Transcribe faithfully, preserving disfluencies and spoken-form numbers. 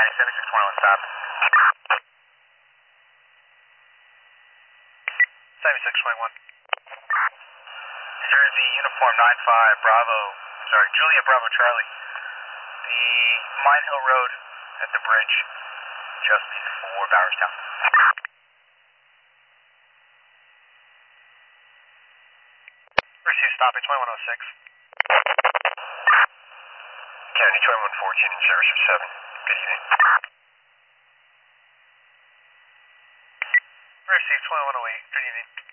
County, seventy-six twenty-one, stop. seventy-six twenty-one. Jersey, uniform nine five, Bravo, sorry, Julia Bravo Charlie. The Mine Hill Road at the bridge, just before Bowerstown. Receive stopping twenty-one oh six. County twenty-one fourteen, service for seven. Good evening. Receive twenty-one oh eight, good evening.